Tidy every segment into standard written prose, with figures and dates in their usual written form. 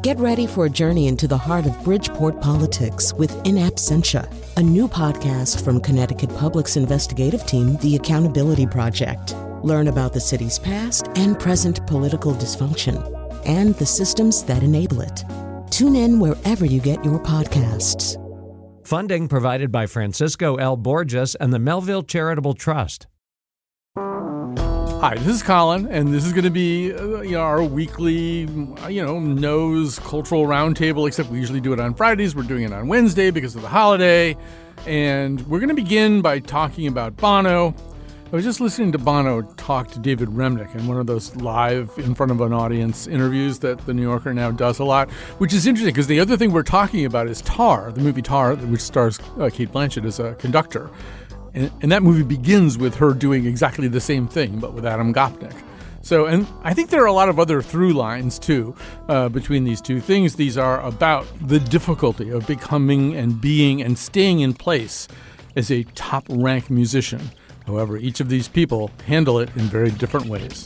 Get ready for a journey into the heart of Bridgeport politics with In Absentia, a new podcast from Connecticut Public's investigative team, The Accountability Project. Learn about the city's past and present political dysfunction and the systems that enable it. Tune in wherever you get your podcasts. Funding provided by Francisco L. Borges and the Melville Charitable Trust. Hi, this is Colin, and this is going to be our weekly, Nose Cultural Roundtable, except we usually do it on Fridays. We're doing it on Wednesday because of the holiday, and we're going to begin by talking about Bono. I was just listening to Bono talk to David Remnick in one of those live in front of an audience interviews that the New Yorker now does a lot, which is interesting because the other thing we're talking about is Tar, the movie Tar, which stars Cate Blanchett as a conductor. And that movie begins with her doing exactly the same thing, but with Adam Gopnik. So, and I think there are a lot of other through lines, too, between these two things. These are about the difficulty of becoming and being and staying in place as a top-rank musician. However, each of these people handle it in very different ways.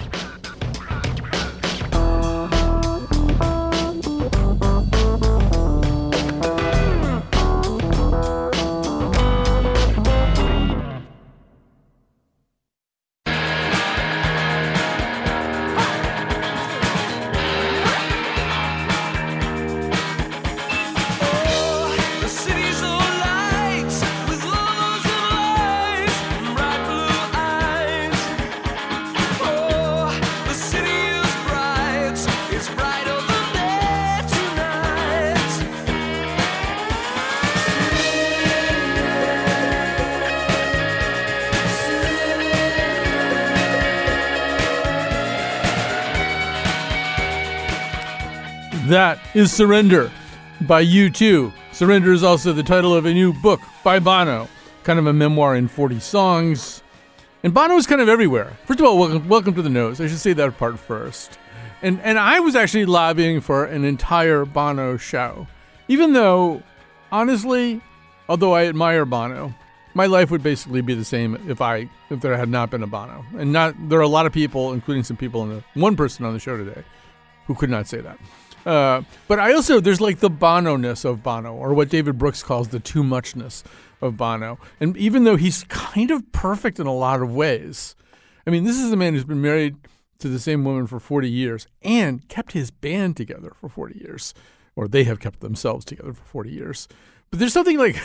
That is Surrender by U2. Surrender is also the title of a new book by Bono, kind of a memoir in 40 songs. And Bono is kind of everywhere. First of all, welcome to the Nose. I should say that part first. And I was actually lobbying for an entire Bono show. Even though, honestly, although I admire Bono, my life would basically be the same if there had not been a Bono. And there are a lot of people, including some people one person on the show today, who could not say that. But there's like the Bono-ness of Bono, or what David Brooks calls the too muchness of Bono. And even though he's kind of perfect in a lot of ways, I mean, this is a man who's been married to the same woman for 40 years and kept his band together for 40 years, or they have kept themselves together for 40 years. But there's something like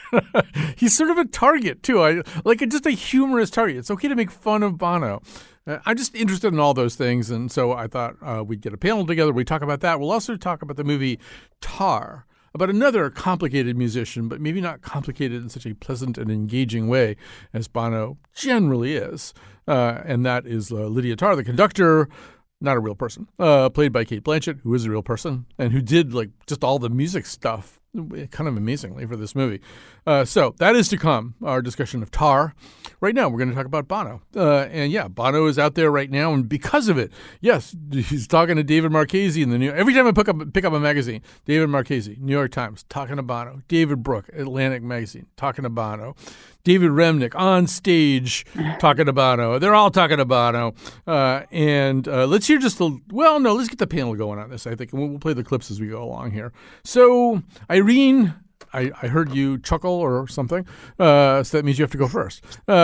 he's sort of a target, too, just a humorous target. It's okay to make fun of Bono. I'm just interested in all those things, and so I thought we'd get a panel together. We talk about that. We'll also talk about the movie Tar, about another complicated musician, but maybe not complicated in such a pleasant and engaging way as Bono generally is. And that is Lydia Tarr, the conductor, not a real person, played by Cate Blanchett, who is a real person, and who did just all the music stuff kind of amazingly for this movie. So that is to come, our discussion of Tar. Right now, we're going to talk about Bono. Bono is out there right now, and because of it, yes, he's talking to David Marchese in the New. Every time I pick up a magazine, David Marchese, New York Times, talking to Bono. David Brooke, Atlantic Magazine, talking to Bono. David Remnick on stage talking to Bono. They're all talking to Bono. Let's hear let's get the panel going on this, I think. And we'll play the clips as we go along here. So, Irene, I heard you chuckle or something, so that means you have to go first.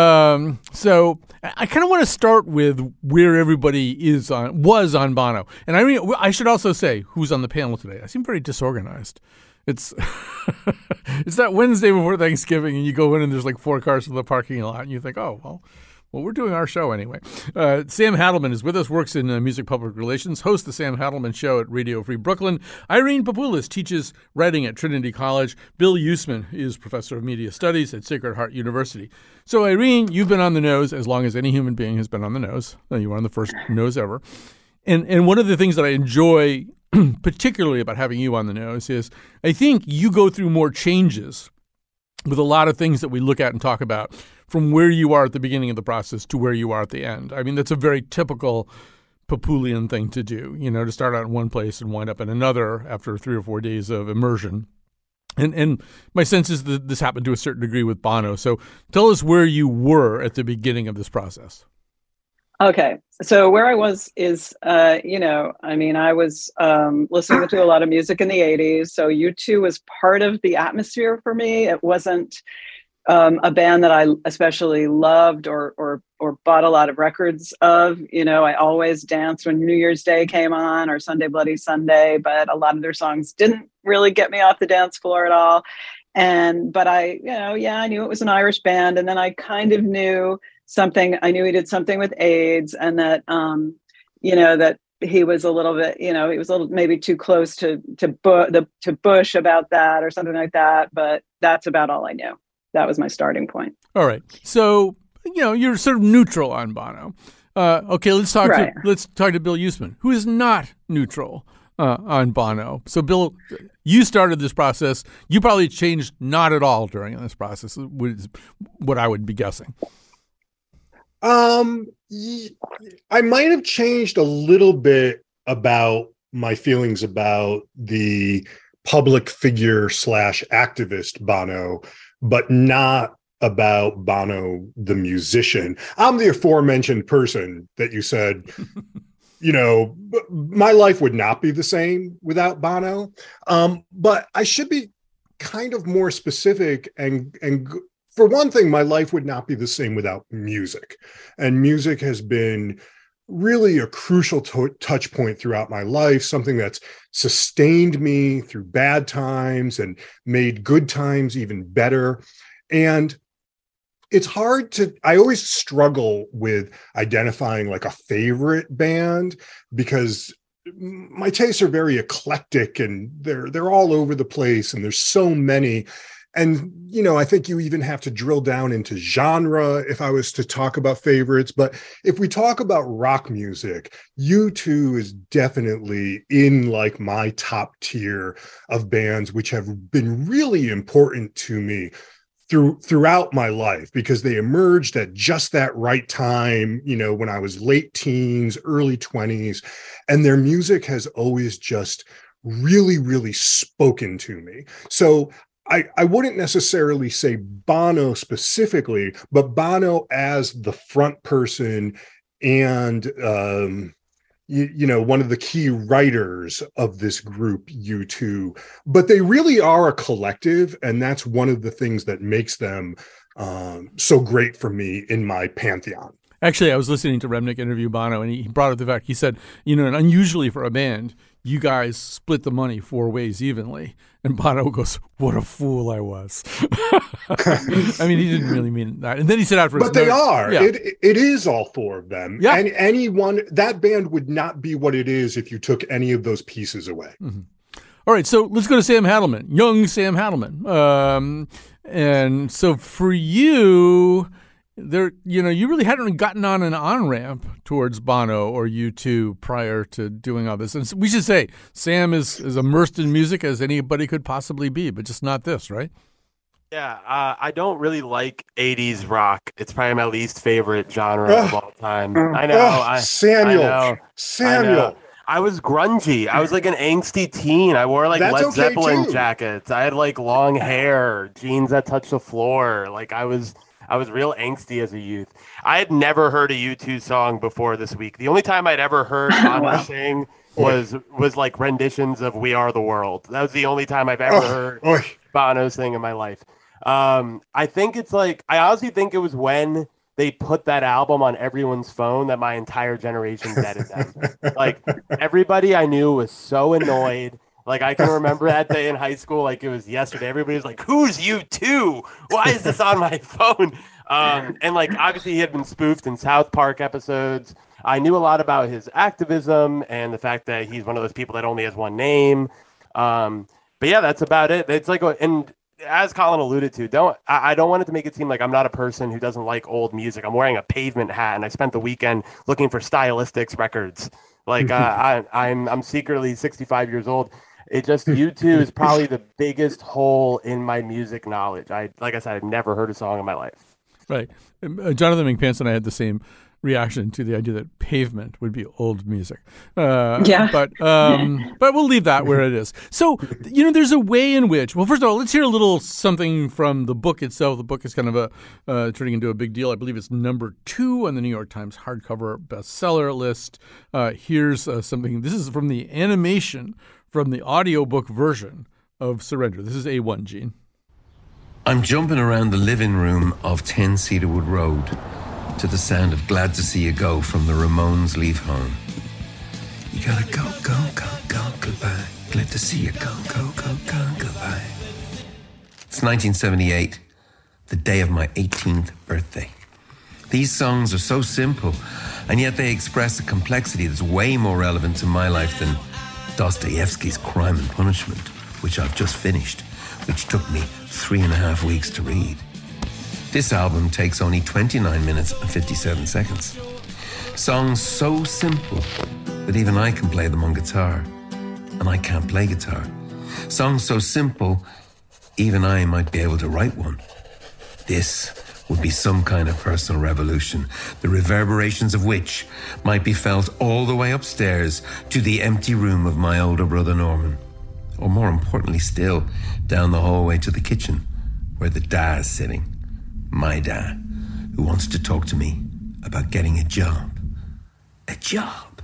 So I kind of want to start with where everybody was on Bono. And Irene, I should also say who's on the panel today. I seem very disorganized. It's it's that Wednesday before Thanksgiving, and you go in and there's like 4 cars in the parking lot, and you think, oh, well, we're doing our show anyway. Sam Hadelman is with us, works in music public relations, hosts the Sam Hadelman Show at Radio Free Brooklyn. Irene Papoulis teaches writing at Trinity College. Bill Usman is professor of media studies at Sacred Heart University. So, Irene, you've been on the nose as long as any human being has been on the nose. You were on the first nose ever. And one of the things that I enjoy particularly about having you on the nose is I think you go through more changes with a lot of things that we look at and talk about from where you are at the beginning of the process to where you are at the end. I mean, that's a very typical Papoulian thing to do, to start out in one place and wind up in another after 3 or 4 days of immersion. And my sense is that this happened to a certain degree with Bono. So tell us where you were at the beginning of this process. Okay. So where I was is, I was listening to a lot of music in the 80s. So U2 was part of the atmosphere for me. It wasn't a band that I especially loved or bought a lot of records of. I always danced when New Year's Day came on or Sunday Bloody Sunday, but a lot of their songs didn't really get me off the dance floor at all. But I knew it was an Irish band. And then I kind of knew something. I knew he did something with AIDS, and that, that he was a little bit, he was a little maybe too close to Bush about that or something like that. But that's about all I knew. That was my starting point. All right. So, you're sort of neutral on Bono. Okay, let's talk to Bill Eastman, who is not neutral on Bono. So, Bill, you started this process. You probably changed not at all during this process, is what I would be guessing. I might have changed a little bit about my feelings about the public figure / activist Bono, but not about Bono, the musician. I'm the aforementioned person that you said, my life would not be the same without Bono. But I should be kind of more specific and for one thing, my life would not be the same without music. And music has been really a crucial touch point throughout my life, something that's sustained me through bad times and made good times even better. And it's I always struggle with identifying like a favorite band because my tastes are very eclectic and they're all over the place and there's so many. And, I think you even have to drill down into genre if I was to talk about favorites. But if we talk about rock music, U2 is definitely in like my top tier of bands, which have been really important to me throughout my life because they emerged at just that right time, when I was late teens, early 20s, and their music has always just really, really spoken to me. So I wouldn't necessarily say Bono specifically, but Bono as the front person and, one of the key writers of this group, U2. But they really are a collective, and that's one of the things that makes them so great for me in my pantheon. Actually, I was listening to Remnick interview Bono, and he brought up the fact, he said, and unusually for a band, you guys split the money 4 ways evenly. And Bono goes, what a fool I was. I mean, he didn't really mean that. And then he said afterwards. But they are. Yeah. It is all 4 of them. Yeah. And anyone, that band would not be what it is if you took any of those pieces away. Mm-hmm. All right, so let's go to Sam Hadelman, young Sam Hadelman. And so for you, you really hadn't gotten on an on-ramp towards Bono or U2 prior to doing all this. And we should say Sam is immersed in music as anybody could possibly be, but just not this, right? Yeah, I don't really like 80s rock. It's probably my least favorite genre of all time. I know. Samuel. I was grungy. I was like an angsty teen. I wore like Led Zeppelin jackets. I had like long hair, jeans that touched the floor. Like I was real angsty as a youth. I had never heard a U2 song before this week. The only time I'd ever heard Bono sing was like renditions of We Are the World. That was the only time I've ever heard Bono sing in my life. I think it's like, I honestly think it was when they put that album on everyone's phone that my entire generation deaded them. Like everybody I knew was so annoyed. Like I can remember that day in high school, like it was yesterday. Everybody was like, "Who's U2? Why is this on my phone?" And like obviously he had been spoofed in South Park episodes. I knew a lot about his activism and the fact that he's one of those people that only has one name. But yeah, that's about it. It's like, and as Colin alluded to, I don't want it to make it seem like I'm not a person who doesn't like old music. I'm wearing a Pavement hat, and I spent the weekend looking for Stylistics records. Like I'm secretly 65 years old. It just, U2 is probably the biggest hole in my music knowledge. Like I said, I've never heard a song in my life. Right. Jonathan McPants and I had the same reaction to the idea that Pavement would be old music. Yeah. But we'll leave that where it is. So, there's a way in which, well, first of all, let's hear a little something from the book itself. The book is kind of turning into a big deal. I believe it's number 2 on the New York Times hardcover bestseller list. Here's something. This is from the animation from the audiobook version of Surrender. This is A1, Gene. I'm jumping around the living room of 10 Cedarwood Road to the sound of Glad to See You Go from the Ramones Leave Home. You gotta go, go, go, go, goodbye. Glad to see you go, go, go, go, goodbye. It's 1978, the day of my 18th birthday. These songs are so simple, and yet they express a complexity that's way more relevant to my life than Dostoevsky's Crime and Punishment, which I've just finished, which took me 3.5 weeks to read. This album takes only 29 minutes and 57 seconds. Songs so simple that even I can play them on guitar, and I can't play guitar. Songs so simple, even I might be able to write one. This would be some kind of personal revolution, the reverberations of which might be felt all the way upstairs to the empty room of my older brother Norman. Or more importantly still, down the hallway to the kitchen, where the dad's sitting. My dad, who wants to talk to me about getting a job. A job.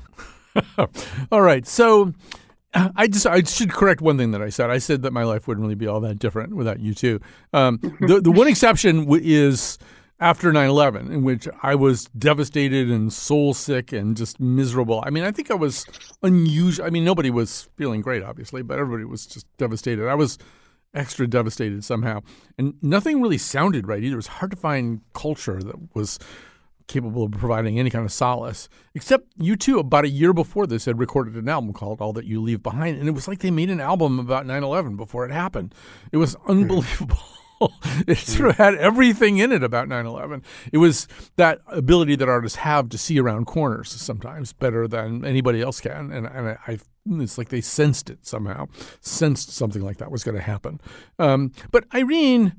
All right. So I should correct one thing that I said. I said that my life wouldn't really be all that different without U2. The one exception is after 9/11, in which I was devastated and soul sick and just miserable. I mean, I think I was unusual. I mean, nobody was feeling great, obviously, but everybody was just devastated. I was extra devastated somehow. And nothing really sounded right either. It was hard to find culture that was capable of providing any kind of solace, except U2, about a year before this, had recorded an album called All That You Leave Behind. And it was like they made an album about 9/11 before it happened. It was unbelievable. It sort of had everything in it about 9/11. It was that ability that artists have to see around corners sometimes better than anybody else can. And it's like they sensed it somehow, sensed something like that was going to happen. But Irene,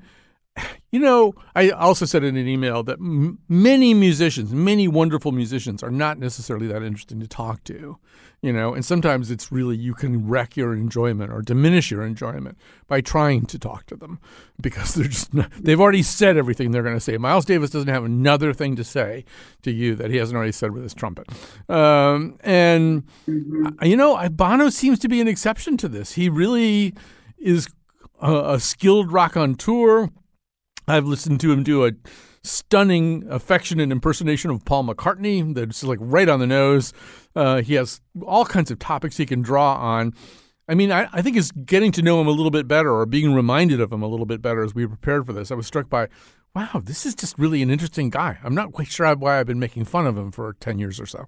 I also said in an email that many musicians, many wonderful musicians, are not necessarily that interesting to talk to, and sometimes it's really, you can wreck your enjoyment or diminish your enjoyment by trying to talk to them because they've already said everything they're going to say. Miles Davis doesn't have another thing to say to you that he hasn't already said with his trumpet. Bono seems to be an exception to this. He really is a skilled raconteur. I've listened to him do a stunning, affectionate impersonation of Paul McCartney that's like right on the nose. He has all kinds of topics he can draw on. I mean, I think it's getting to know him a little bit better or being reminded of him a little bit better as we prepared for this. I was struck by, wow, this is just really an interesting guy. I'm not quite sure why I've been making fun of him for 10 years or so.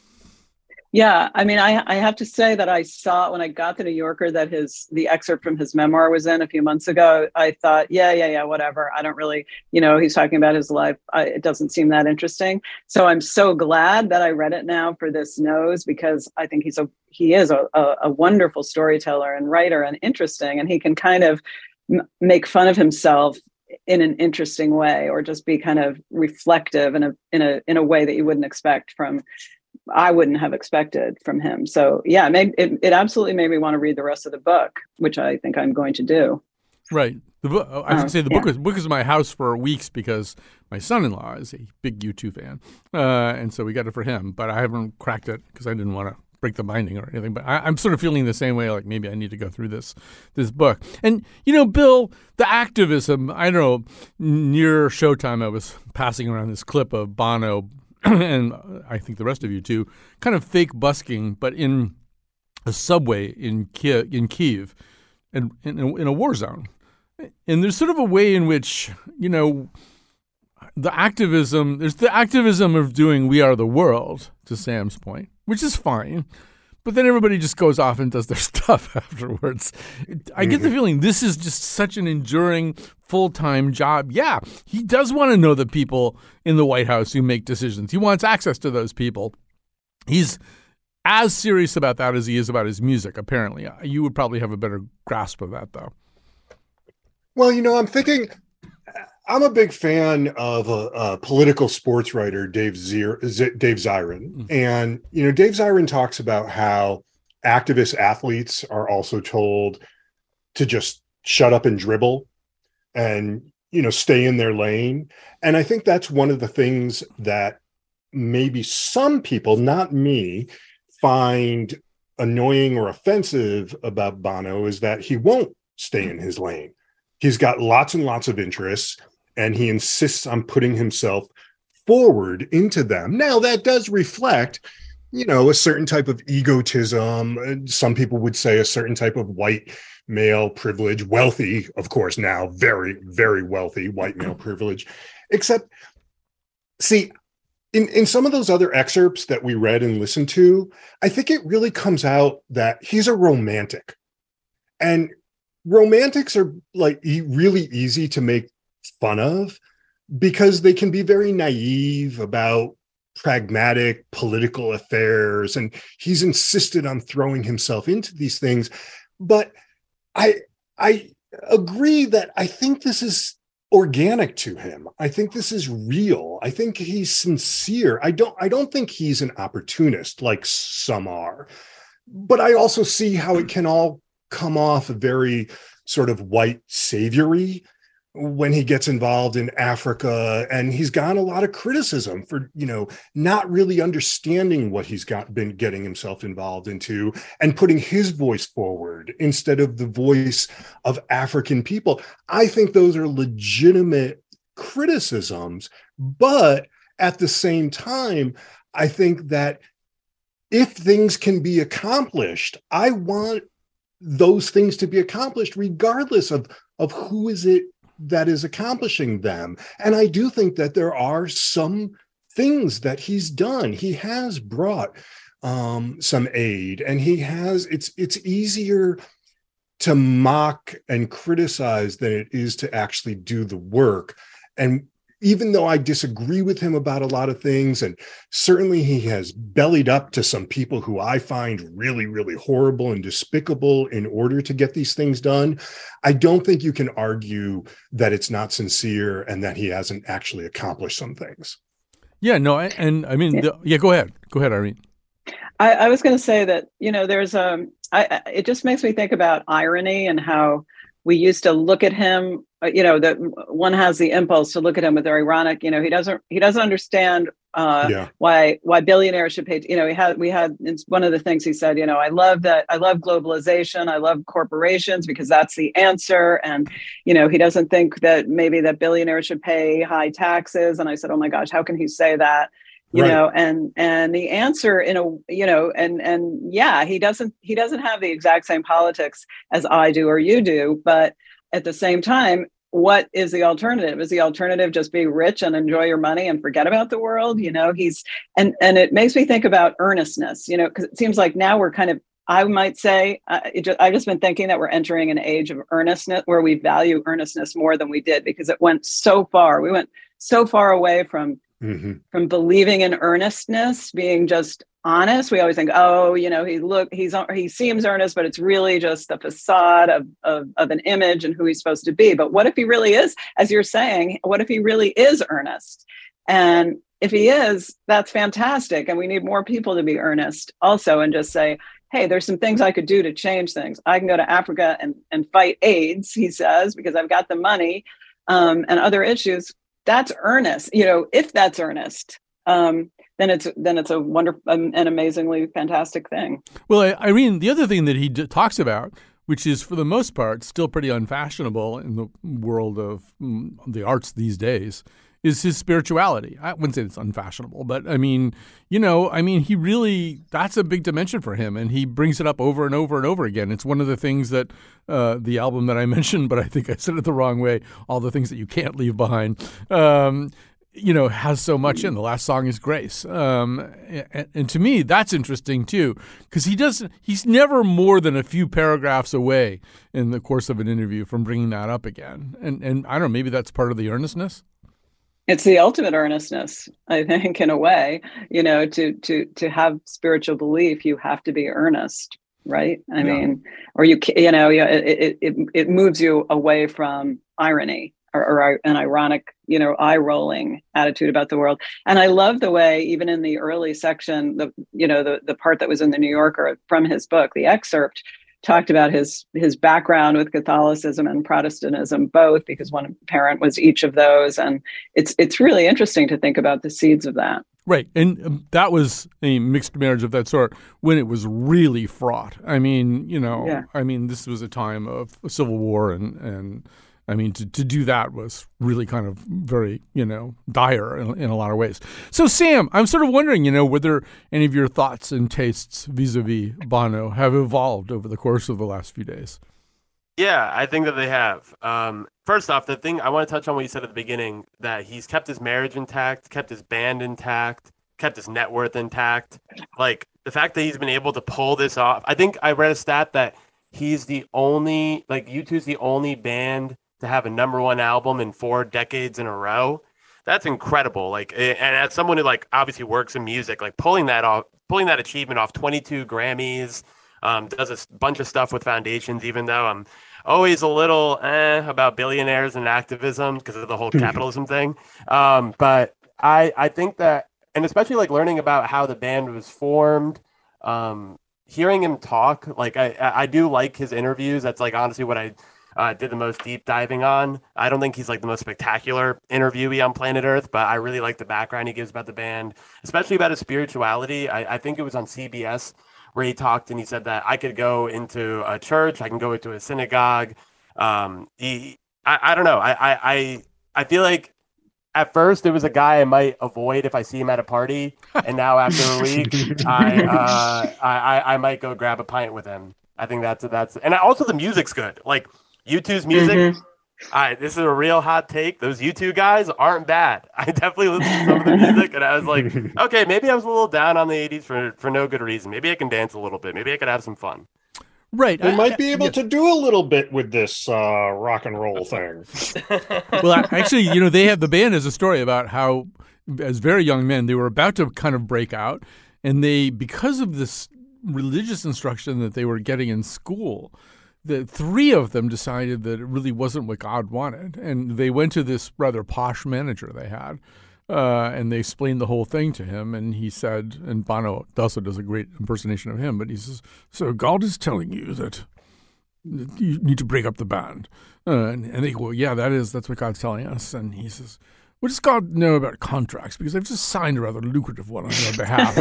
Yeah, I mean, I have to say that I saw when I got the New Yorker that the excerpt from his memoir was in a few months ago. I thought, yeah, whatever. I don't really, he's talking about his life. It doesn't seem that interesting. So I'm so glad that I read it now for this nose, because I think he is a wonderful storyteller and writer and interesting, and he can kind of make fun of himself in an interesting way, or just be kind of reflective in a way that you wouldn't expect from. I wouldn't have expected from him. So yeah, it absolutely made me want to read the rest of the book, which I think I'm going to do. Right. The book. I should say the book was in my house for weeks because my son-in-law is a big U2 fan, and so we got it for him. But I haven't cracked it because I didn't want to break the binding or anything. But I'm sort of feeling the same way. Like maybe I need to go through this book. And Bill, the activism. I don't know. Near showtime, I was passing around this clip of Bono. And I think the rest of you too, kind of fake busking, but in a subway in Kyiv, and in a war zone. And there's sort of a way in which, there's the activism of doing We Are the World, to Sam's point, which is fine. But then everybody just goes off and does their stuff afterwards. I get the feeling this is just such an enduring, full-time job. Yeah, he does want to know the people in the White House who make decisions. He wants access to those people. He's as serious about that as he is about his music, apparently. You would probably have a better grasp of that, though. Well, I'm thinking I'm a big fan of a political sports writer, Dave Zirin. Mm-hmm. And, Dave Zirin talks about how activist athletes are also told to just shut up and dribble and, stay in their lane. And I think that's one of the things that maybe some people, not me, find annoying or offensive about Bono is that he won't stay in his lane. He's got lots and lots of interests, and he insists on putting himself forward into them. Now, that does reflect, a certain type of egotism. Some people would say a certain type of white male privilege, wealthy, of course, now very, very wealthy white male privilege. Except, see, in some of those other excerpts that we read and listened to, I think it really comes out that he's a romantic. And romantics are like really easy to make fun of because they can be very naive about pragmatic political affairs. And he's insisted on throwing himself into these things. But I agree that I think this is organic to him. I think this is real. I think he's sincere. I don't think he's an opportunist like some are, but I also see how it can all come off very sort of white saviory when he gets involved in Africa. And he's gotten a lot of criticism for, not really understanding what he's been getting himself involved into and putting his voice forward instead of the voice of African people. I think those are legitimate criticisms, but at the same time, I think that if things can be accomplished, I want those things to be accomplished regardless of who is it that is accomplishing them. And I do think that there are some things that he's done. He has brought some aid, and it's easier to mock and criticize than it is to actually do the work. And even though I disagree with him about a lot of things, and certainly he has bellied up to some people who I find really, really horrible and despicable in order to get these things done, I don't think you can argue that it's not sincere and that he hasn't actually accomplished some things. Yeah, no, and I mean, go ahead. Go ahead, Irene. I was going to say that, there's it just makes me think about irony and how we used to look at him, that one has the impulse to look at him with their ironic, he doesn't understand why billionaires should pay. We had it's one of the things he said, I love globalization. I love corporations because that's the answer. And, he doesn't think that maybe that billionaires should pay high taxes. And I said, oh my gosh, how can he say that? You know, and the answer he doesn't have the exact same politics as I do or you do, but at the same time, what is the alternative? Is the alternative just be rich and enjoy your money and forget about the world? And it makes me think about earnestness, because it seems like now we're kind of, I might say, I've just been thinking that we're entering an age of earnestness where we value earnestness more than we did because it went so far. We went so far away from believing in earnestness, being just honest. We always think, he seems earnest, but it's really just the facade of an image and who he's supposed to be. But what if he really is, as you're saying, what if he really is earnest? And if he is, that's fantastic. And we need more people to be earnest also and just say, hey, there's some things I could do to change things. I can go to Africa and fight AIDS, he says, because I've got the money and other issues. That's earnest. If that's earnest, then it's a wonderful and amazingly fantastic thing. Well, Irene, the other thing that he talks about, which is for the most part still pretty unfashionable in the world of the arts these days, is his spirituality. I wouldn't say it's unfashionable, but I mean, he really, that's a big dimension for him. And he brings it up over and over and over again. It's one of the things that the album that I mentioned, but I think I said it the wrong way, All the Things That You Can't Leave Behind, has so much in. The last song is Grace. And to me, that's interesting too, because he's never more than a few paragraphs away in the course of an interview from bringing that up again. And I don't know, maybe that's part of the earnestness. It's the ultimate earnestness, I think, in a way, to have spiritual belief, you have to be earnest, right? I mean, or it moves you away from irony. an ironic, eye-rolling attitude about the world. And I love the way, even in the early section, the part that was in the New Yorker from his book, the excerpt talked about his background with Catholicism and Protestantism, both, because one parent was each of those. And it's really interesting to think about the seeds of that. Right. And that was a mixed marriage of that sort when it was really fraught. I mean, this was a time of civil war and I mean, to do that was really kind of very, dire in a lot of ways. So, Sam, I'm sort of wondering, whether any of your thoughts and tastes vis-a-vis Bono have evolved over the course of the last few days. Yeah, I think that they have. First off, the thing I want to touch on what you said at the beginning, that he's kept his marriage intact, kept his band intact, kept his net worth intact. Like, the fact that he's been able to pull this off. I think I read a stat that he's the only, U2's the only band to have a #1 album in 4 decades in a row. That's incredible. And as someone who obviously works in music, pulling that achievement off, 22 Grammys, does a bunch of stuff with foundations, even though I'm always a little about billionaires and activism because of the whole capitalism thing. But I think that, and especially learning about how the band was formed, hearing him talk, I do like his interviews. That's honestly what I did the most deep diving on. I don't think he's the most spectacular interviewee on planet Earth, but I really like the background he gives about the band, especially about his spirituality. I think it was on CBS where he talked and he said that I could go into a church, I can go into a synagogue. I don't know. I feel like at first it was a guy I might avoid if I see him at a party, and now after a week, I might go grab a pint with him. I think that's, and also the music's good. U2's music, this is a real hot take. Those U2 guys aren't bad. I definitely listened to some of the music, and I was like, okay, maybe I was a little down on the 80s for no good reason. Maybe I can dance a little bit. Maybe I could have some fun. Right. They might be able to do a little bit with this rock and roll thing. Well, actually, they have, the band has a story about how, as very young men, they were about to kind of break out, and they, because of this religious instruction that they were getting in school, the 3 of them decided that it really wasn't what God wanted. And they went to this rather posh manager they had, and they explained the whole thing to him. And he said, and Bono also does a great impersonation of him, but he says, so God is telling you that you need to break up the band. And they go, well, yeah, that's what God's telling us. And he says, what does God know about contracts? Because I've just signed a rather lucrative one on your behalf.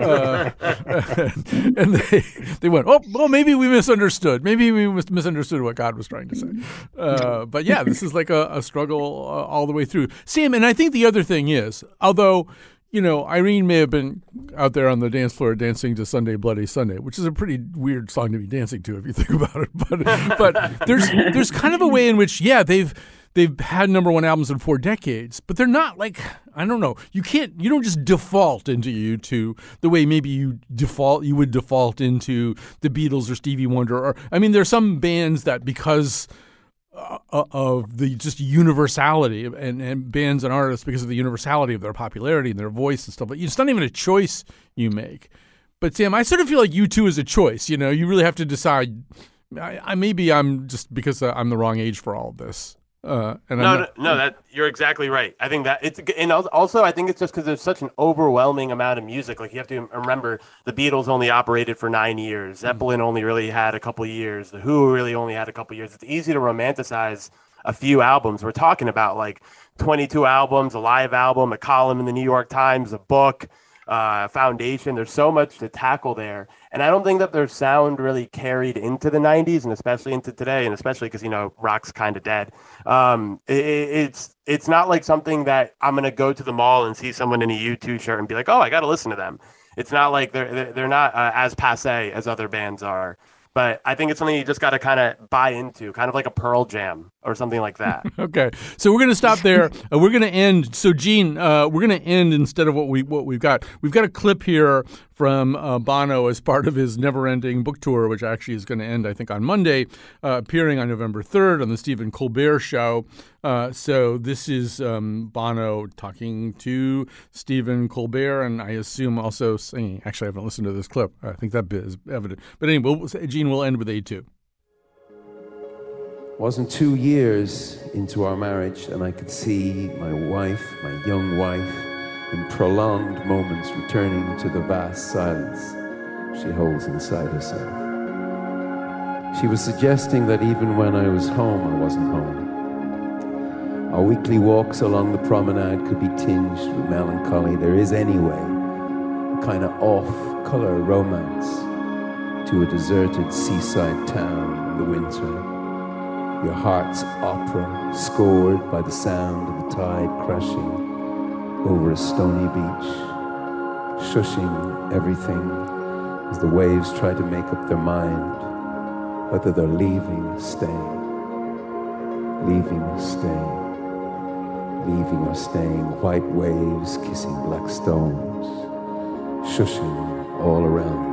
And they went, oh, well, maybe we misunderstood. Maybe we misunderstood what God was trying to say. But yeah, this is a struggle all the way through. Sam, and I think the other thing is, although, Irene may have been out there on the dance floor dancing to Sunday Bloody Sunday, which is a pretty weird song to be dancing to if you think about it. But there's kind of a way in which, yeah, they've had #1 albums in 4 decades, but they're not I don't know. You don't just default into U2 the way maybe you would default into the Beatles or Stevie Wonder. There's some bands that, because of the just universality and bands and artists, because of the universality of their popularity and their voice and stuff, but it's not even a choice you make. But Sam, I sort of feel like U2 is a choice. You really have to decide. Maybe I'm just, because I'm the wrong age for all of this. That you're exactly right. I think that and also I think it's just because there's such an overwhelming amount of music. You have to remember the Beatles only operated for 9 years. Zeppelin only really had a couple years. The Who really only had a couple years. It's easy to romanticize a few albums. We're talking about 22 albums, a live album, a column in the New York Times, a book, foundation. There's so much to tackle there. And I don't think that their sound really carried into the 90s and especially into today, and especially because, rock's kind of dead. It's not like something that I'm going to go to the mall and see someone in a U2 shirt and be like, oh, I got to listen to them. It's not like they're not as passé as other bands are. But I think it's something you just got to kind of buy into, kind of like a Pearl Jam or something like that. Okay, so we're going to stop there. We're going to end. So, Gene, we're going to end instead of what we've got. We've got a clip here from Bono as part of his never-ending book tour, which actually is going to end, I think, on Monday, appearing on November 3rd on the Stephen Colbert Show. So this is Bono talking to Stephen Colbert, and I assume also singing. Actually, I haven't listened to this clip. I think that bit is evident. But anyway, Gene, we'll end with A2. wasn't 2 years into our marriage, and I could see my wife, my young wife, in prolonged moments returning to the vast silence she holds inside herself. She was suggesting that even when I was home, I wasn't home. Our weekly walks along the promenade could be tinged with melancholy. There is, anyway, a kind of off-color romance to a deserted seaside town in the winter. Your heart's opera, scored by the sound of the tide crashing over a stony beach, shushing everything as the waves try to make up their mind whether they're leaving or staying, leaving or staying, leaving or staying. White waves kissing black stones, shushing all around.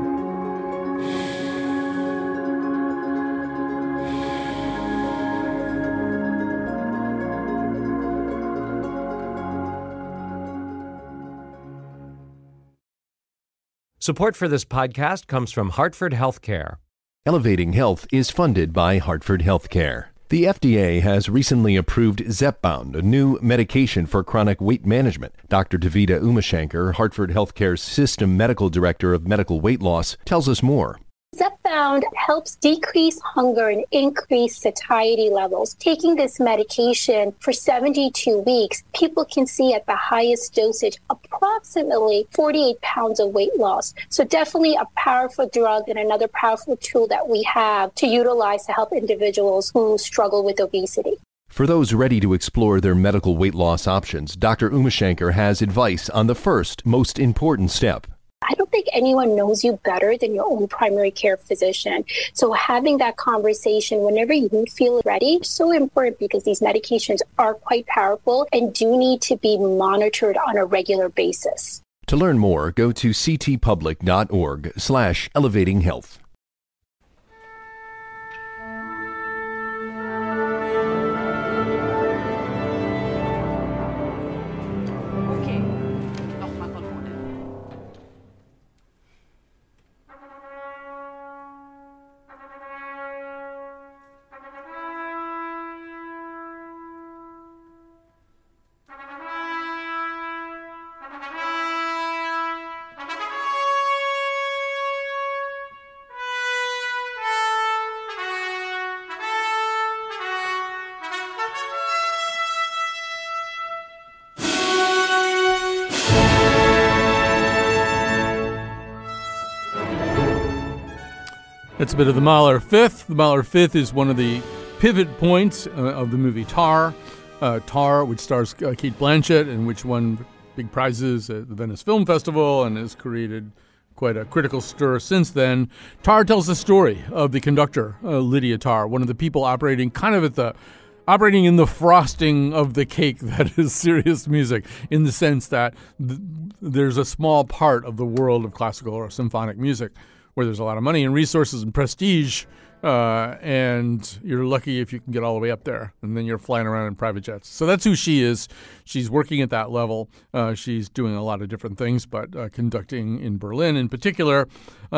Support for this podcast comes from Hartford Healthcare. Elevating Health is funded by Hartford Healthcare. The FDA has recently approved Zepbound, a new medication for chronic weight management. Dr. Davida Umashankar, Hartford Healthcare's System Medical Director of Medical Weight Loss, tells us more. Zepbound helps decrease hunger and increase satiety levels. Taking this medication for 72 weeks, people can see at the highest dosage approximately 48 pounds of weight loss. So definitely a powerful drug and another powerful tool that we have to utilize to help individuals who struggle with obesity. For those ready to explore their medical weight loss options, Dr. Umashankar has advice on the first, most important step. I don't think anyone knows you better than your own primary care physician. So having that conversation whenever you feel ready is so important because these medications are quite powerful and do need to be monitored on a regular basis. To learn more, go to ctpublic.org/elevatinghealth. That's a bit of the Mahler Fifth. The Mahler Fifth is one of the pivot points of the movie Tar. Tar, which stars Cate Blanchett and which won big prizes at the Venice Film Festival and has created quite a critical stir since then. Tar tells the story of the conductor, Lydia Tar, one of the people operating in the frosting of the cake that is serious music, in the sense that there's a small part of the world of classical or symphonic music where there's a lot of money and resources and prestige, and you're lucky if you can get all the way up there, and then you're flying around in private jets. So that's who she is. She's working at that level. She's doing a lot of different things, but conducting in Berlin in particular,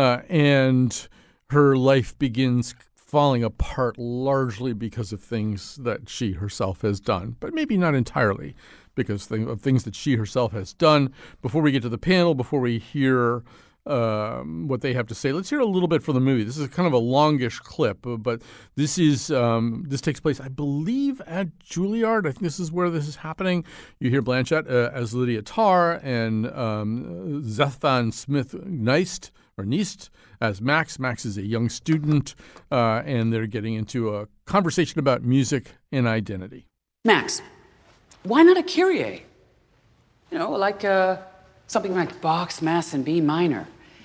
and her life begins falling apart largely because of things that she herself has done, but maybe not entirely because of things that she herself has done. Before we get to the panel, before we hear what they have to say, let's hear a little bit from the movie. This is kind of a longish clip, but this takes place, I believe, at Juilliard. I think this is where this is happening. You hear Blanchett as Lydia Tar and Zethvan Smith-Neist as Max. Max is a young student, and they're getting into a conversation about music and identity. Max, why not a Kyrie? You know, like something like Bach's Mass in B minor.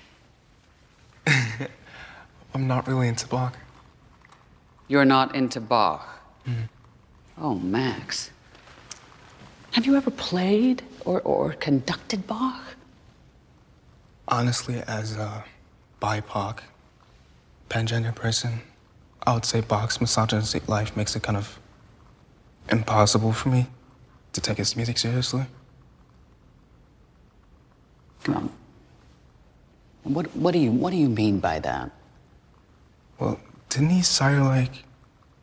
I'm not really into Bach. You're not into Bach? Mm-hmm. Oh, Max. Have you ever played or conducted Bach? Honestly, as a BIPOC, pangender person, I would say Bach's misogynistic life makes it kind of impossible for me to take his music seriously. Come on. What do you mean by that? Well, didn't he sire like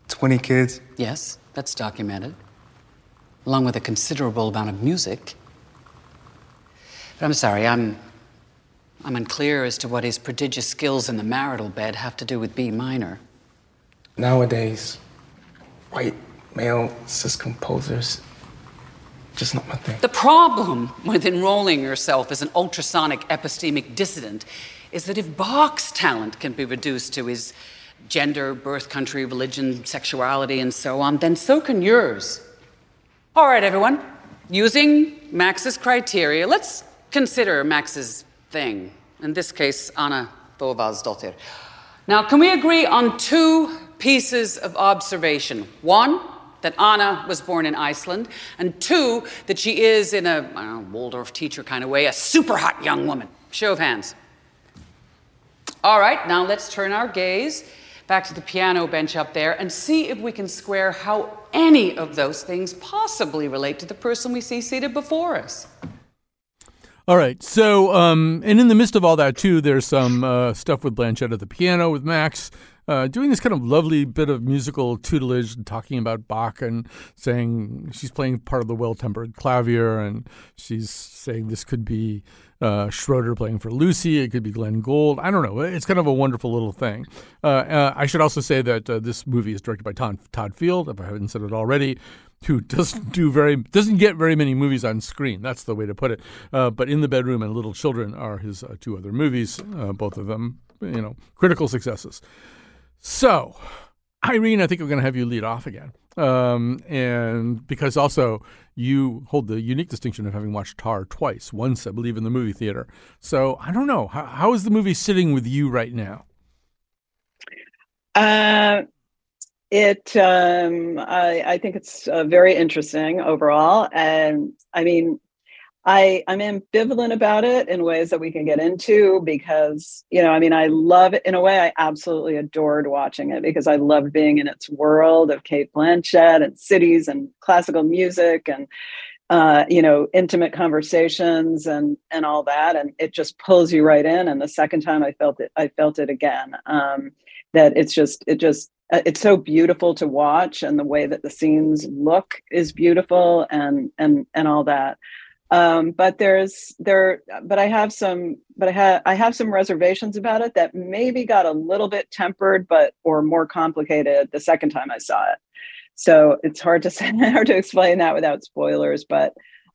20 kids. Yes, that's documented, along with a considerable amount of music. But I'm sorry, I'm unclear as to what his prodigious skills in the marital bed have to do with B minor. Nowadays, white male cis composers, just not my thing. The problem with enrolling yourself as an ultrasonic epistemic dissident is that if Bach's talent can be reduced to his gender, birth country, religion, sexuality, and so on, then so can yours. All right, everyone. Using Max's criteria, let's consider Max's thing. In this case, Anna Thorvaldsdottir. Now, can we agree on 2 pieces of observation? 1, that Anna was born in Iceland, and 2, that she is, in a Waldorf teacher kind of way, a super hot young woman. Show of hands. All right, now let's turn our gaze back to the piano bench up there and see if we can square how any of those things possibly relate to the person we see seated before us. All right. So, and in the midst of all that, too, there's some stuff with Blanchett at the piano with Max, doing this kind of lovely bit of musical tutelage and talking about Bach and saying she's playing part of the well-tempered clavier, and she's saying this could be Schroeder playing for Lucy. It could be Glenn Gould. I don't know. It's kind of a wonderful little thing. I should also say that this movie is directed by Todd Field, if I haven't said it already, who doesn't get very many movies on screen. That's the way to put it. But In the Bedroom and Little Children are his 2 other movies, both of them, critical successes. So, Irene, I think we're going to have you lead off again. And because also you hold the unique distinction of having watched Tar twice, once, I believe, in the movie theater. So I don't know. How is the movie sitting with you right now? I think it's very interesting overall. And I mean, I'm ambivalent about it in ways that we can get into because, I love it. In a way, I absolutely adored watching it because I loved being in its world of Cate Blanchett and cities and classical music and, intimate conversations and all that. And it just pulls you right in. And the second time I felt it again, that it's so beautiful to watch, and the way that the scenes look is beautiful and all that. But I have some reservations about it that maybe got a little bit tempered, or more complicated the second time I saw it. So it's hard to explain that without spoilers, but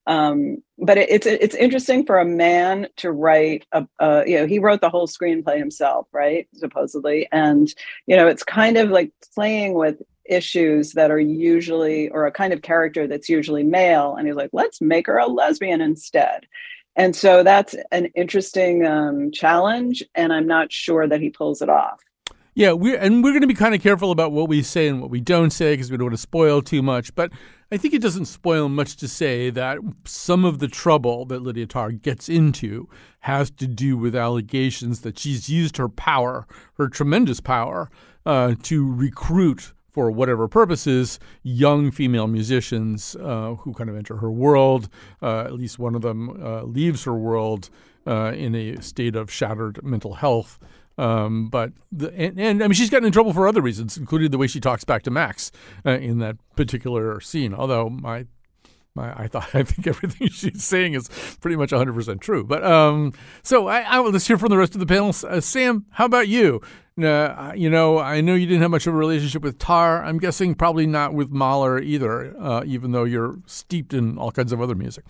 it's interesting for a man to write he wrote the whole screenplay himself, right? Supposedly. And, it's kind of like playing with issues that are usually, or a kind of character that's usually male. And he's like, let's make her a lesbian instead. And so that's an interesting challenge. And I'm not sure that he pulls it off. Yeah, we're going to be kind of careful about what we say and what we don't say because we don't want to spoil too much. But I think it doesn't spoil much to say that some of the trouble that Lydia Tarr gets into has to do with allegations that she's used her power, her tremendous power, to recruit, for whatever purposes, young female musicians who kind of enter her world. At least one of them leaves her world in a state of shattered mental health. But she's gotten in trouble for other reasons, including the way she talks back to Max in that particular scene. Although I think everything she's saying is pretty much 100% true. But so let's hear from the rest of the panel. Sam, how about you? I know you didn't have much of a relationship with Tar. I'm guessing probably not with Mahler either, even though you're steeped in all kinds of other music.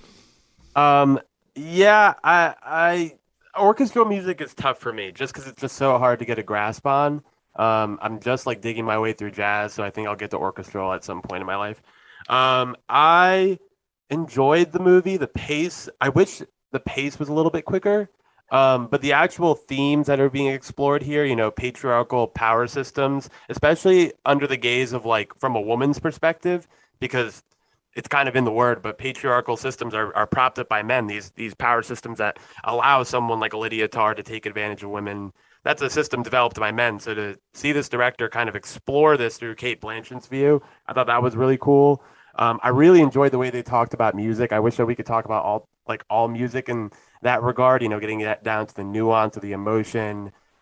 Yeah, I orchestral music is tough for me just because it's just so hard to get a grasp on. I'm just like digging my way through jazz, so I think I'll get to orchestral at some point in my life. I enjoyed the movie. The pace, I wish the pace was a little bit quicker. But the actual themes that are being explored here, patriarchal power systems, especially under the gaze of from a woman's perspective, because it's kind of in the word, but patriarchal systems are propped up by men. These power systems that allow someone like Lydia Tarr to take advantage of women. That's a system developed by men. So to see this director kind of explore this through Cate Blanchett's view, I thought that was really cool. I really enjoyed the way they talked about music. I wish that we could talk about all music in that regard, getting that down to the nuance of the emotion,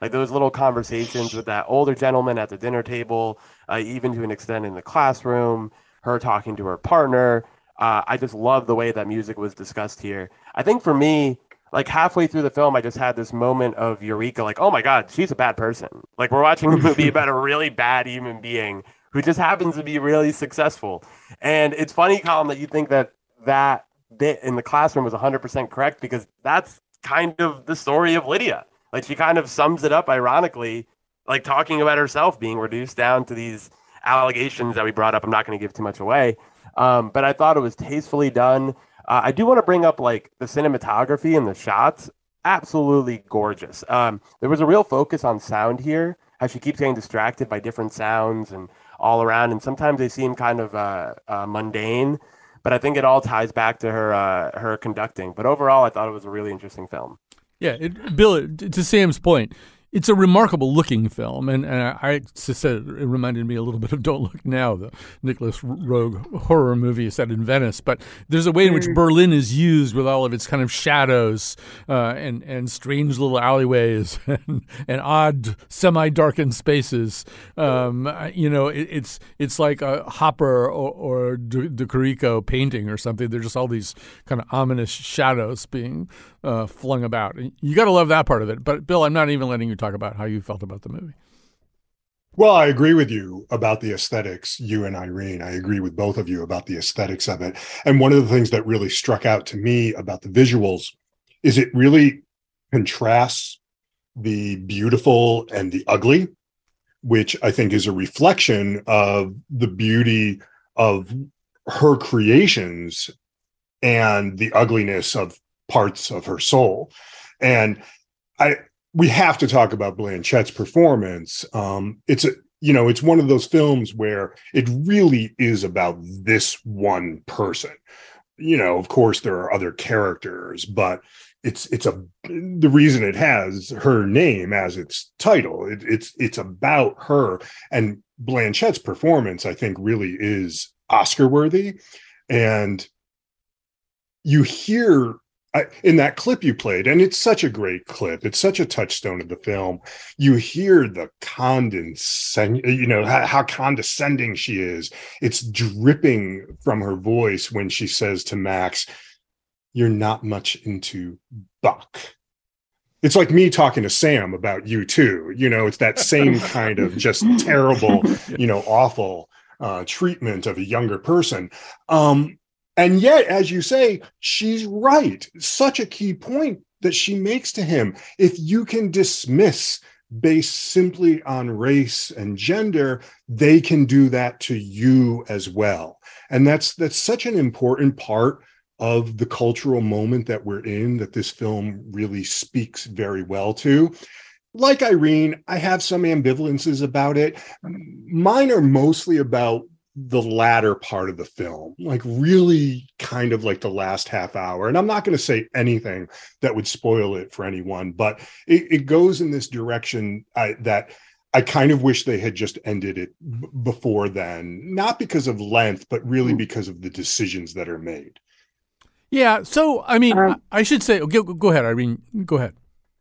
Like those little conversations with that older gentleman at the dinner table, even to an extent in the classroom, her talking to her partner. I just love the way that music was discussed here. I think for me, like halfway through the film, I just had this moment of eureka, like, oh my God, she's a bad person. Like we're watching a movie about a really bad human being who just happens to be really successful. And it's funny, Colin, that you think that bit in the classroom was 100% correct, because that's kind of the story of Lydia. Like she kind of sums it up ironically, like talking about herself being reduced down to these allegations that we brought up. I'm not going to give too much away. But I thought it was tastefully done. I do want to bring up like the cinematography and the shots. Absolutely gorgeous. There was a real focus on sound here, how she keeps getting distracted by different sounds and all around. And sometimes they seem kind of mundane, but I think it all ties back to her conducting. But overall, I thought it was a really interesting film. Yeah, Bill, to Sam's point, it's a remarkable looking film, and I said it reminded me a little bit of Don't Look Now, the Nicholas Roeg horror movie set in Venice. But there's a way in which Berlin is used with all of its kind of shadows and strange little alleyways and odd semi-darkened spaces. It's like a Hopper or De Chirico painting or something. There's just all these kind of ominous shadows being flung about. You got to love that part of it. But Bill, I'm not even letting you talk about how you felt about the movie. Well, I agree with you about the aesthetics, you and Irene. I agree with both of you about the aesthetics of it. And one of the things that really struck out to me about the visuals is it really contrasts the beautiful and the ugly, which I think is a reflection of the beauty of her creations and the ugliness of parts of her soul. And we have to talk about Blanchett's performance. It's one of those films where it really is about this one person. Of course there are other characters, but the reason it has her name as its title. It's about her, and Blanchett's performance, I think, really is Oscar worthy. And you hear in that clip you played, and it's such a great clip, it's such a touchstone of the film, you hear the how condescending she is. It's dripping from her voice when she says to Max, "You're not much into Bach." It's like me talking to Sam about U2. It's that same kind of just terrible, awful treatment of a younger person. And yet, as you say, she's right. Such a key point that she makes to him. If you can dismiss based simply on race and gender, they can do that to you as well. And that's such an important part of the cultural moment that we're in, that this film really speaks very well to. Like Irene, I have some ambivalences about it. Mine are mostly about the latter part of the film, like really kind of like the last half hour. And I'm not going to say anything that would spoil it for anyone, but it goes in this direction that I kind of wish they had just ended it before then, not because of length, but really because of the decisions that are made. Yeah. So, I mean, I should say, go ahead, Irene, go ahead.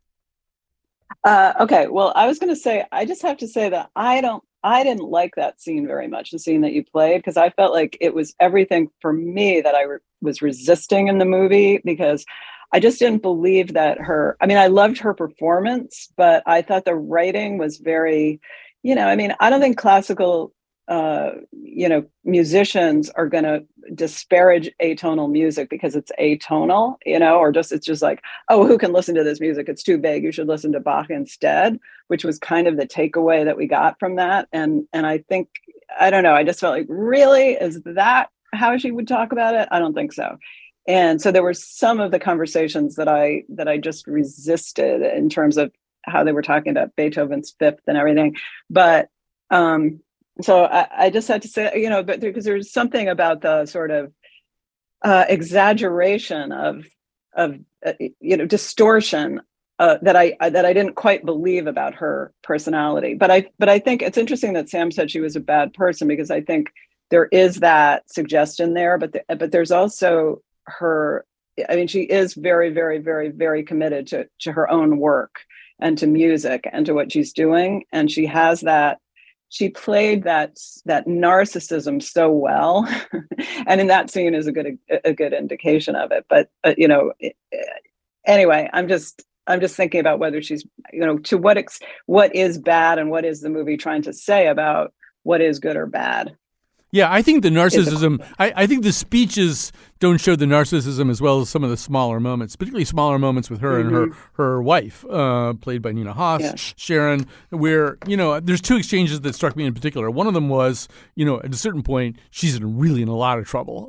Okay. Well, I was going to say, I just have to say that I didn't like that scene very much, the scene that you played, because I felt like it was everything for me that I was resisting in the movie, because I just didn't believe that I loved her performance, but I thought the writing was very, I don't think classical, musicians are going to disparage atonal music because it's atonal, it's just like, oh, who can listen to this music? It's too big. You should listen to Bach instead, which was kind of the takeaway that we got from that. And I think, I don't know, I just felt like, really, is that how she would talk about it? I don't think so. And so there were some of the conversations that I just resisted in terms of how they were talking about Beethoven's Fifth and everything. But, so I just had to say, but because there's something about the sort of exaggeration of distortion that I didn't quite believe about her personality. But I think it's interesting that Sam said she was a bad person, because I think there is that suggestion there. But there's also her. I mean, she is very, very, very, very committed to her own work. and to music and to what she's doing. And she has that, she played that narcissism so well. And in that scene is a good indication of it. But, anyway, I'm just thinking about whether she's, to what is bad and what is the movie trying to say about what is good or bad. Yeah, I think the narcissism, I think the speeches don't show the narcissism as well as some of the smaller moments, particularly smaller moments with her and her wife, played by Nina Hoss, Sharon, where, there's two exchanges that struck me in particular. One of them was, at a certain point, she's really in a lot of trouble.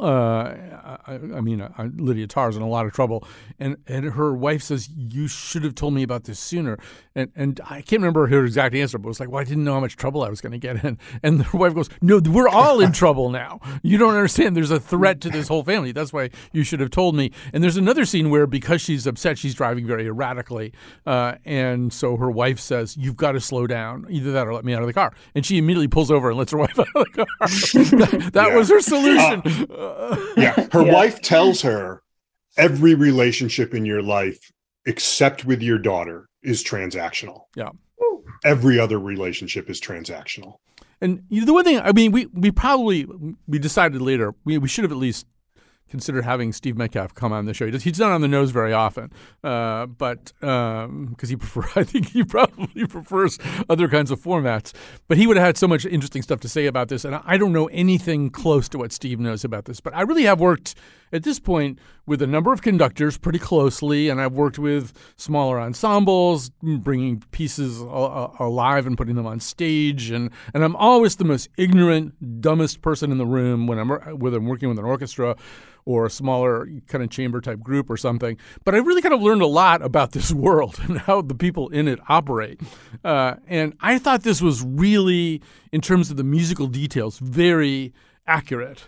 Lydia Tarr's in a lot of trouble. And her wife says, you should have told me about this sooner. And I can't remember her exact answer, but it was like, well, I didn't know how much trouble I was going to get in. And her wife goes, no, we're all in trouble now. You don't understand. There's a threat to this whole family. That's why you should have told me. And there's another scene where, because she's upset, she's driving very erratically. And so her wife says, you've got to slow down. Either that or let me out of the car. And she immediately pulls over and lets her wife out of the car. that was her solution. Her wife tells her, every relationship in your life, except with your daughter, is transactional. Yeah. Every other relationship is transactional. And the one thing, we decided later, we should have at least considered having Steve Metcalf come on the show. He's not on the nose very often, but because I think he probably prefers other kinds of formats. But he would have had so much interesting stuff to say about this, and I don't know anything close to what Steve knows about this. But I really have worked at this point with a number of conductors pretty closely, and I've worked with smaller ensembles, bringing pieces alive and putting them on stage, and I'm always the most ignorant, dumbest person in the room when I'm working with an orchestra or a smaller kind of chamber type group or something. But I really kind of learned a lot about this world and how the people in it operate. And I thought this was really, in terms of the musical details, very accurate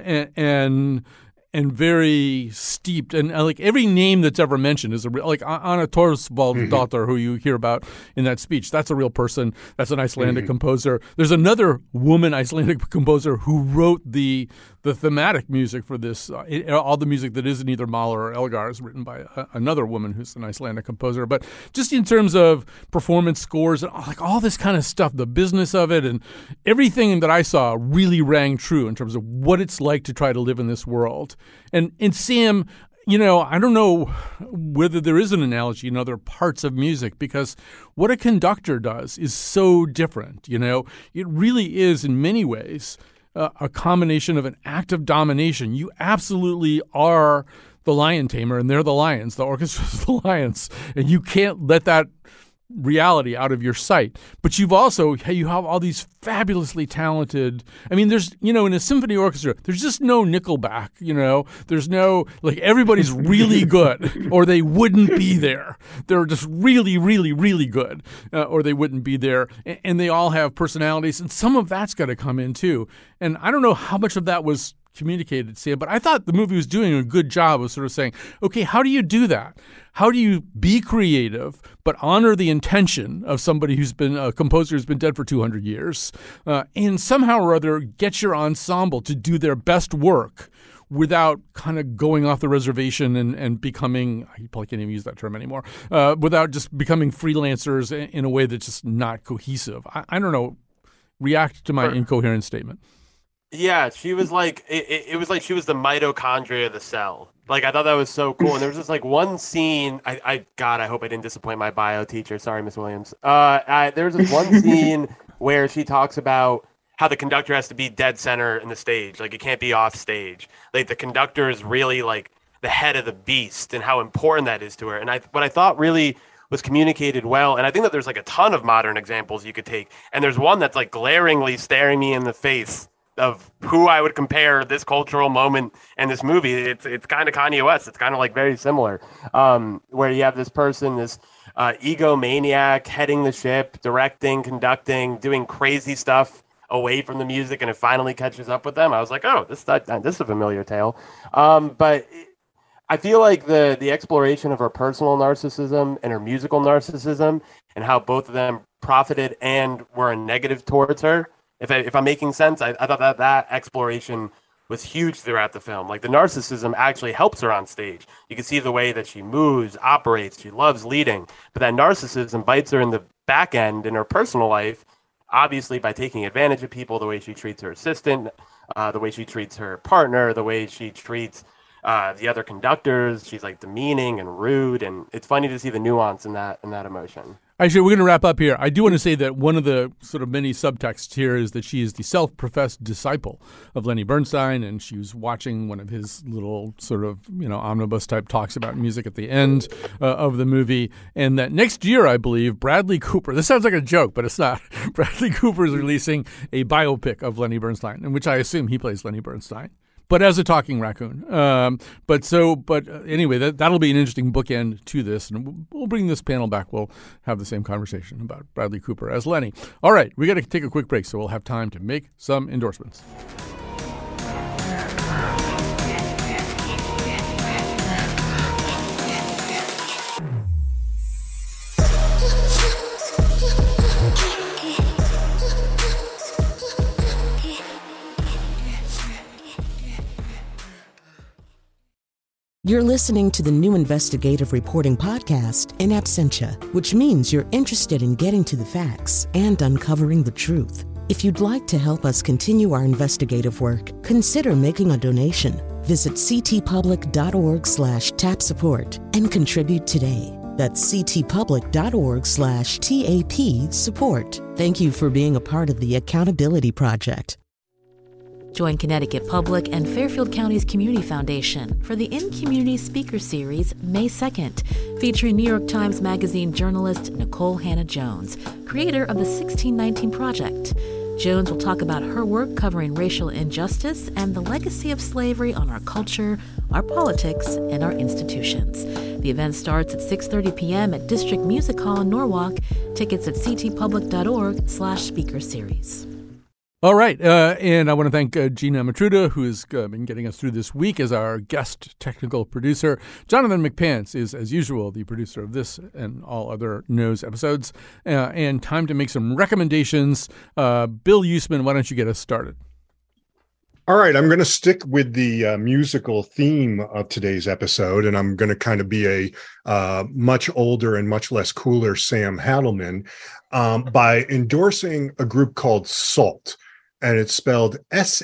and very steeped. And like every name that's ever mentioned is like Anna Thorsvold daughter, who you hear about in that speech. That's a real person. That's an Icelandic composer. There's another woman Icelandic composer who wrote the thematic music for this. All the music that isn't either Mahler or Elgar is written by another woman who's an Icelandic composer. But just in terms of performance scores and like all this kind of stuff, the business of it and everything that I saw really rang true in terms of what it's like to try to live in this world. And Sam, I don't know whether there is an analogy in other parts of music, because what a conductor does is so different. It really is in many ways a combination of an act of domination. You absolutely are the lion tamer, and they're the lions. The orchestra's the lions, and you can't let that reality out of your sight. But you have all these fabulously talented, there's, in a symphony orchestra, there's just no Nickelback, there's no, like, everybody's really good or they wouldn't be there. They're just really, really, really good or they wouldn't be there. And they all have personalities, and some of that's got to come in too. And I don't know how much of that was communicated, Sam, but I thought the movie was doing a good job of sort of saying, okay, how do you do that? How do you be creative but honor the intention of somebody who's been a composer who's been dead for 200 years and somehow or other get your ensemble to do their best work without kind of going off the reservation and becoming, I probably can't even use that term anymore, without just becoming freelancers in a way that's just not cohesive. I don't know. React to my incoherent statement. Yeah, she was like, it was like she was the mitochondria of the cell. Like, I thought that was so cool. And there was just like one scene, God, I hope I didn't disappoint my bio teacher. Sorry, Miss Williams. There was this one scene where she talks about how the conductor has to be dead center in the stage. Like, it can't be off stage. Like, the conductor is really like the head of the beast and how important that is to her. And what I thought really was communicated well. And I think that there's like a ton of modern examples you could take. And there's one that's like glaringly staring me in the face of who I would compare this cultural moment and this movie. It's kind of Kanye West. It's kind of like very similar, where you have this person, this egomaniac heading the ship, directing, conducting, doing crazy stuff away from the music, and it finally catches up with them. I was like, oh, this is a familiar tale. But I feel like the exploration of her personal narcissism and her musical narcissism and how both of them profited and were a negative towards her, if I'm making sense, I thought that exploration was huge throughout the film. Like the narcissism actually helps her on stage. You can see the way that she moves, operates, she loves leading, but that narcissism bites her in the back end in her personal life, obviously by taking advantage of people, the way she treats her assistant, the way she treats her partner, the way she treats the other conductors. She's like demeaning and rude, and it's funny to see the nuance in that emotion. Actually, we're going to wrap up here. I do want to say that one of the sort of many subtexts here is that she is the self-professed disciple of Lenny Bernstein, and she was watching one of his little sort of, omnibus type talks about music at the end of the movie. And that next year, I believe, Bradley Cooper, this sounds like a joke, but it's not. Bradley Cooper is releasing a biopic of Lenny Bernstein, in which I assume he plays Lenny Bernstein, but as a talking raccoon. Anyway, that'll be an interesting bookend to this, and we'll bring this panel back. We'll have the same conversation about Bradley Cooper as Lenny. All right, we got to take a quick break, so we'll have time to make some endorsements. You're listening to the new investigative reporting podcast, In Absentia, which means you're interested in getting to the facts and uncovering the truth. If you'd like to help us continue our investigative work, consider making a donation. Visit ctpublic.org/tap support and contribute today. That's ctpublic.org/TAP support. Thank you for being a part of the Accountability Project. Join Connecticut Public and Fairfield County's Community Foundation for the In Community Speaker Series May 2nd, featuring New York Times Magazine journalist Nicole Hannah-Jones, creator of the 1619 Project. Jones will talk about her work covering racial injustice and the legacy of slavery on our culture, our politics, and our institutions. The event starts at 6:30 p.m. at District Music Hall in Norwalk. Tickets at ctpublic.org/speaker series. All right, and I want to thank Gina Matruda, who has been getting us through this week as our guest technical producer. Jonathan McPants is, as usual, the producer of this and all other Nose episodes. And time to make some recommendations. Bill Usman, why don't you get us started? All right, I'm going to stick with the musical theme of today's episode, and I'm going to kind of be a much older and much less cooler Sam Hadelman by endorsing a group called SAULT. And it's spelled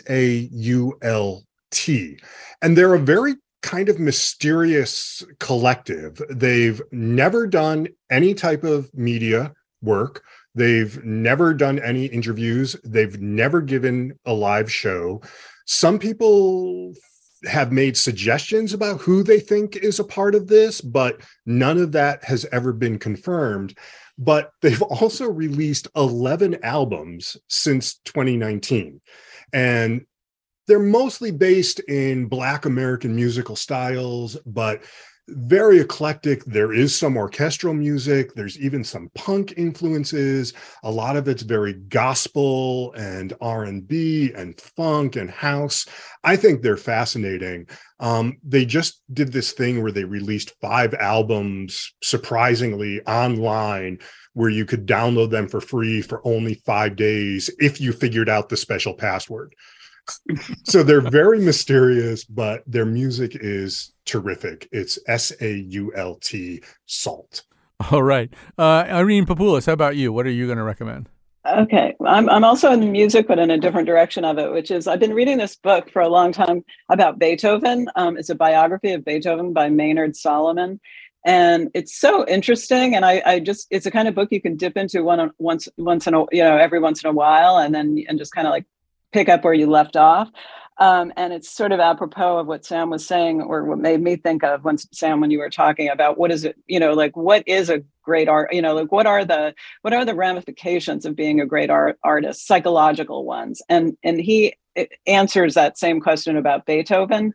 SAULT. And they're a very kind of mysterious collective. They've never done any type of media work. They've never done any interviews. They've never given a live show. Some people have made suggestions about who they think is a part of this, but none of that has ever been confirmed. But they've also released 11 albums since 2019. And they're mostly based in Black American musical styles, but very eclectic. There is some orchestral music. There's even some punk influences. A lot of it's very gospel and R&B and funk and house. I think they're fascinating. They just did this thing where they released 5 albums, surprisingly, online, where you could download them for free for only 5 days if you figured out the special password. So they're very mysterious, but their music is terrific. It's SAULT, SAULT. All right. Irene Papoulis, how about you? What are you going to recommend? Okay. I'm also in music, but in a different direction of it, which is I've been reading this book for a long time about Beethoven. It's a biography of Beethoven by Maynard Solomon. And it's so interesting. And it's a kind of book you can dip into once in a, every once in a while, and just kind of like pick up where you left off. And it's sort of apropos of what Sam was saying, or what made me think of when you were talking about what is it, what is a great art, what are the ramifications of being a great artist, psychological ones. And he answers that same question about Beethoven.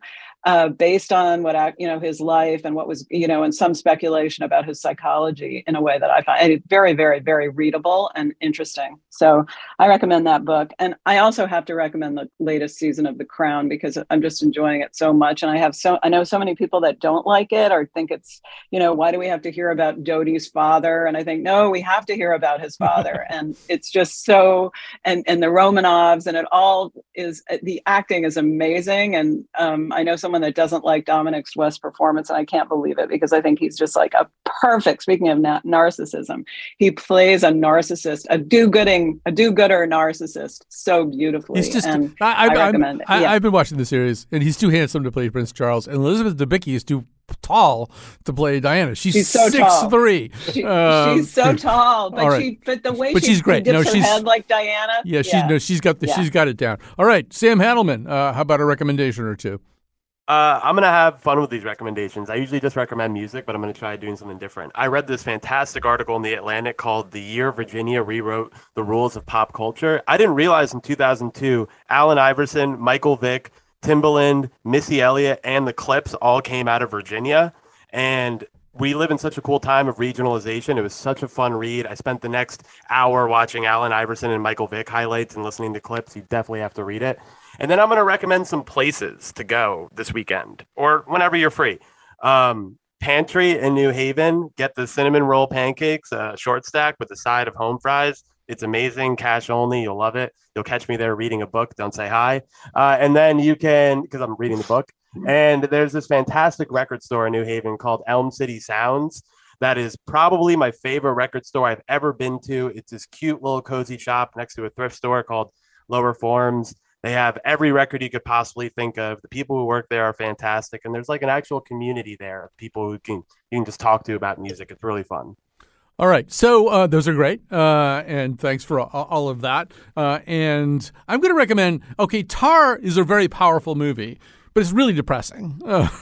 based on what, his life and what was, and some speculation about his psychology in a way that I find very, very, very readable and interesting. So I recommend that book. And I also have to recommend the latest season of The Crown because I'm just enjoying it so much. And I know so many people that don't like it or think it's, why do we have to hear about Dodi's father? And I think, no, we have to hear about his father. And it's just so, and the Romanovs, and it all is, the acting is amazing. And I know someone that doesn't like Dominic West's performance, and I can't believe it because I think he's just like a perfect, speaking of narcissism, he plays a narcissist, a do-gooder narcissist so beautifully. He's just, and I recommend it. I've been watching the series, and he's too handsome to play Prince Charles, and Elizabeth Debicki is too tall to play Diana. She's so 6'3". She's so tall, but right. But the way she's great. Dips her head like Diana. Yeah, she's got it down. All right, Sam Hadelman, how about a recommendation or two? I'm going to have fun with these recommendations. I usually just recommend music, but I'm going to try doing something different. I read this fantastic article in The Atlantic called "The Year Virginia Rewrote the Rules of Pop Culture." I didn't realize in 2002, Allen Iverson, Michael Vick, Timbaland, Missy Elliott, and the Clips all came out of Virginia. And we live in such a cool time of regionalization. It was such a fun read. I spent the next hour watching Allen Iverson and Michael Vick highlights and listening to clips. You definitely have to read it. And then I'm going to recommend some places to go this weekend or whenever you're free. Pantry in New Haven. Get the cinnamon roll pancakes, short stack with a side of home fries. It's amazing. Cash only. You'll love it. You'll catch me there reading a book. Don't say hi. And then you can, because I'm reading the book. And there's this fantastic record store in New Haven called Elm City Sounds. That is probably my favorite record store I've ever been to. It's this cute little cozy shop next to a thrift store called Lower Forms. They have every record you could possibly think of. The people who work there are fantastic. And there's like an actual community there of people who you can just talk to about music. It's really fun. All right. So those are great. And thanks for all of that. And I'm going to recommend, Tar is a very powerful movie, but it's really depressing.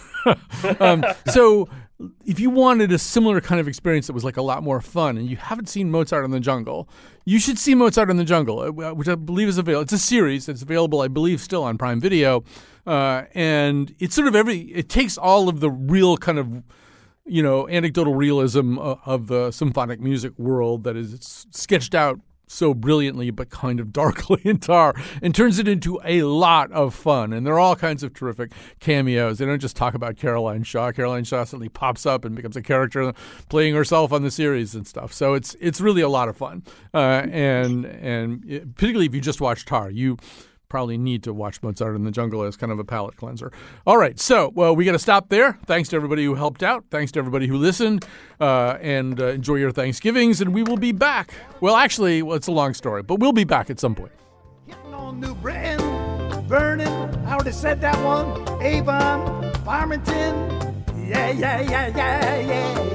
So if you wanted a similar kind of experience that was like a lot more fun and you haven't seen Mozart in the Jungle, you should see Mozart in the Jungle, which I believe is available. It's a series that's available, I believe, still on Prime Video. And it's sort of it takes all of the real kind of, anecdotal realism of the symphonic music world that is sketched out so brilliantly but kind of darkly in Tar, and turns it into a lot of fun. And there are all kinds of terrific cameos. They don't just talk about Caroline Shaw. Caroline Shaw suddenly pops up and becomes a character playing herself on the series and stuff. So it's really a lot of fun. And particularly if you just watch Tar, you probably need to watch Mozart in the Jungle as kind of a palate cleanser. All right, so we got to stop there. Thanks to everybody who helped out. Thanks to everybody who listened. And enjoy your Thanksgivings. And we will be back. Well, actually, it's a long story, but we'll be back at some point. Hitting on New Britain, Vernon, I already said that one. Avon, Farmington, yeah.